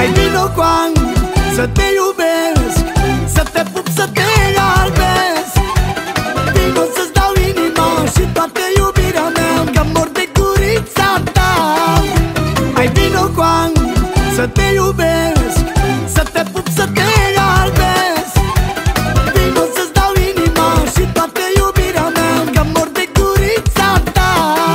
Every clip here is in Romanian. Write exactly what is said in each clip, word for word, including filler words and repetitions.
Hai vino cu an, să te iubesc, să te pup, să te albesc. Vino să-ți dau inima și toată iubirea mea, că mor de gurița ta. Hai vino cu an, să te iubesc, să te pup, să te albesc. Vino să-ți dau inima și toată iubirea mea, că mor de gurița ta.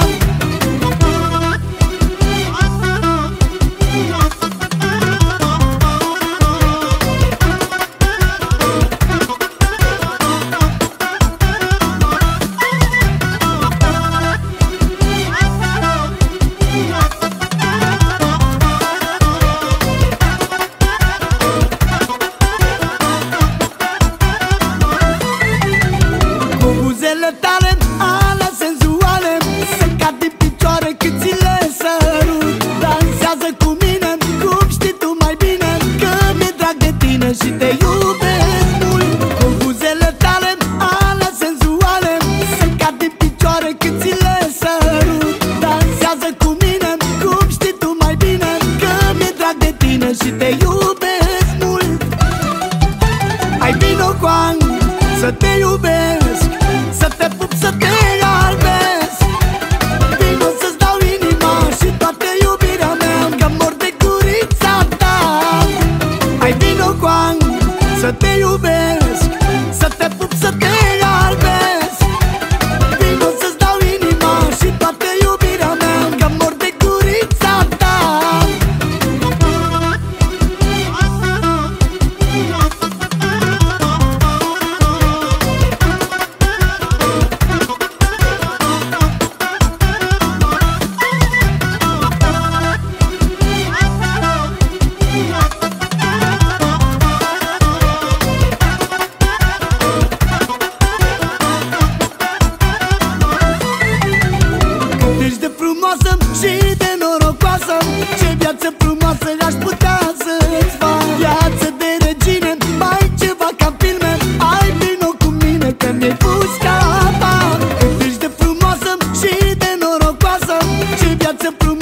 Buzele tale, alea senzuale, se cad din picioare cât ți le sărut. Dansează cu mine, cum știi tu mai bine, că mi-e drag de tine și te iubesc mult. Cu buzele tale, alea senzuale, se cad din picioare cât ți le sărut. Dansează cu mine, cum știi tu mai bine, că mi-e drag de tine și te iubesc mult. Hai vino cu an, să te iubesc, să te pup, să te albesc. Vino să-ți dau inima și toată iubirea mea, că mor de gurița ta. Hai vino cu an, să te iubesc, să te pup, să te albesc. Vino să-ți dau inima și toată iubirea mea, că mor de gurița ta. Ești de frumoasă și de norocoasă, ce viață frumoasă aș putea să-ți fac. Viață de regine, mai ceva ca filme, hai vino cu mine că mi-ai pus capar. Ești de frumoasă și de norocoasă, ce viață frumoasă